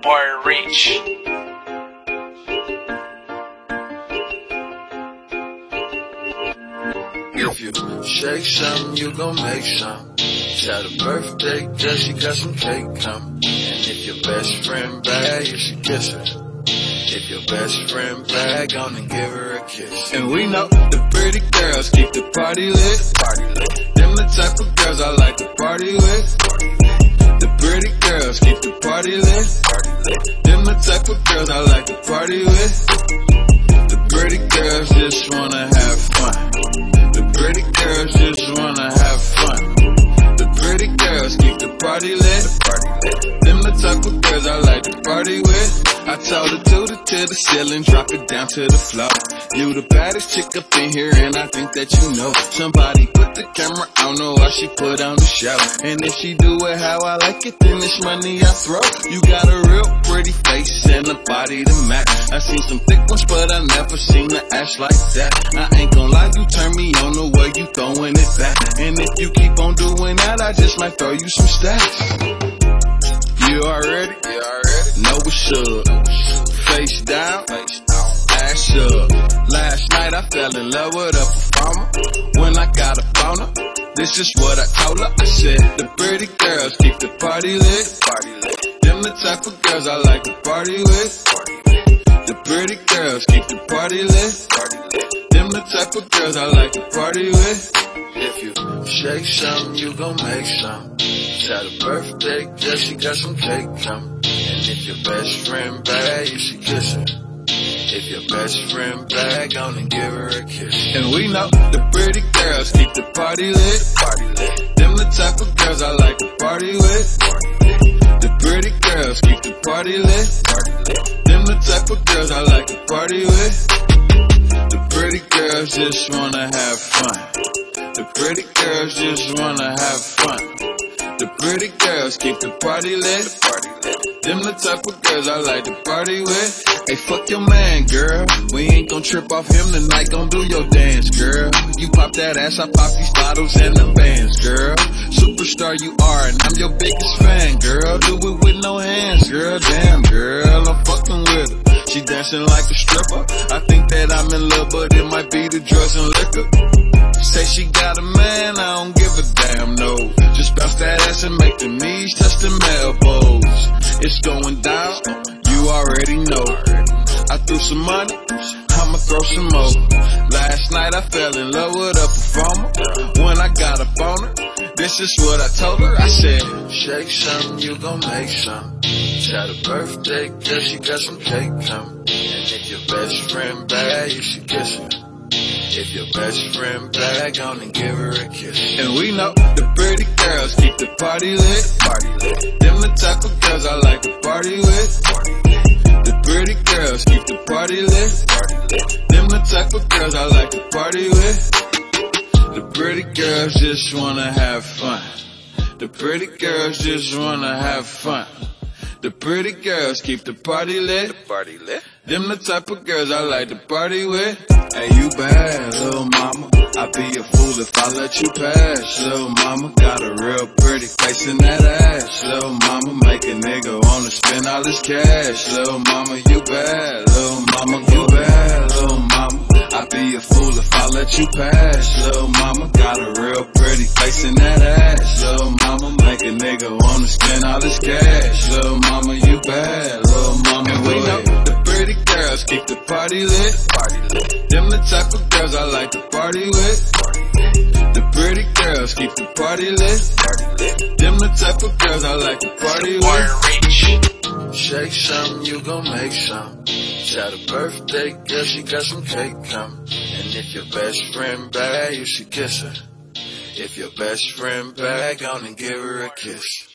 boy Reach. If you shake some, you gon' make some. Shout a birthday, girl, she got some cake come. And if your best friend bad, you should kiss her. If your best friend bad, gonna give her a kiss. And we know the pretty girls keep the party lit. Them the type of girls I like to party with. The pretty girls keep the party lit. Them the type of girls I like to party with. The pretty girls just wanna have fun. The pretty girls just wanna have fun. The pretty girls keep the party lit. Them the type of girls I like to party with. I told her do the to the ceiling, drop it down to the floor. You the baddest chick up in here, and I think that you know. Somebody put the camera on her while she put on the show. And if she do it how I like it, then it's money I throw. You got a real pretty face and a body to match. I seen some thick ones, but I never seen her ass like that. I ain't gon' lie, you turn me on the way you throwing it back. And if you keep on doing that, I just might throw you some stacks. You already know what's up. Face down, ass up. Last night I fell in love with a performer. When I got a boner, this is what I told her. I said, the pretty girls keep the party lit. Them the type of girls I like to party with. The pretty girls keep the party lit. Them the type of girls I like to party with. If you shake some, you gon' make some. Shout a birthday, girl, she got some cake come. And if your best friend bad, you should kiss her. If your best friend bad, gonna give her a kiss. And we know the pretty girls keep the party lit. Them the type of girls I like to party with. The pretty girls keep the party lit. Them the type of girls I like to party with. The pretty girls just wanna have fun. The pretty girls just wanna have fun. The pretty girls keep the party lit. Them the type of girls I like to party with. Hey, fuck your man, girl. We ain't gon' trip off him tonight, gon' do your dance, girl. You pop that ass, I pop these bottles and the bands, girl. Superstar you are, and I'm your biggest fan, girl. Do it with no hands, girl. Damn, girl, I'm fucking with her. She dancing like a stripper. I think that I'm in love, but it might be the drugs and liquor. Say she got a man, I don't give a damn, no. Just bounce that ass and make the knees touch them elbows. It's going down, you already know. I threw some money, I'ma throw some more. Last night I fell in love with a performer. When I got up on her, this is what I told her. I said, shake some, you gon' make some. Shout a birthday, girl, she got some cake come. And if your best friend bad, you should kiss her. If your best friend bad, gonna give her a kiss. And we know the pretty girls keep the party lit. Them the type of girls I like to party with. The pretty girls keep the party lit. Them the type of girls I like to party with. The pretty girls just wanna have fun. The pretty girls just wanna have fun. The pretty girls keep the party lit. Them the type of girls I like to party with. Hey, you bad, little mama. I'd be a fool if I let you pass. Little mama got a real pretty face in that ass. Little mama make a nigga wanna spend all his cash. Little mama, you bad. Little mama, you bad. Little mama, I'd be a fool if I let you pass. Little mama got a real pretty face in that ass. Little mama make a nigga wanna spend all his cash. Little mama, you bad. Little mama, and we know the pretty girls keep the party lit. Them the type of girls I like to party with. The pretty girls keep the party lit. Them the type of girls I like to party with. Shake some, you gon' make some. Shout a birthday, girl, she got some cake come. And if your best friend bad, you should kiss her. If your best friend bad, gonna give her a kiss.